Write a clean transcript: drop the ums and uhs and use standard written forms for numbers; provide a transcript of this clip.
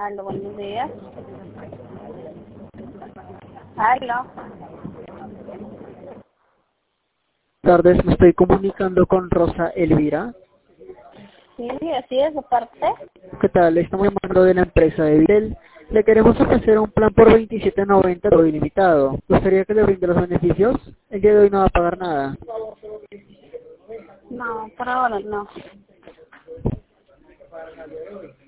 Aló, buenos días. Aló. Buenas tardes, me estoy comunicando con Rosa Elvira. Sí, así es, aparte. ¿Qué tal? Estamos llamando de la empresa de Vitel. Le queremos ofrecer un plan por 27.90 todo ilimitado. ¿Gustaría que le brinde los beneficios? El día de hoy no va a pagar nada. No, por ahora no.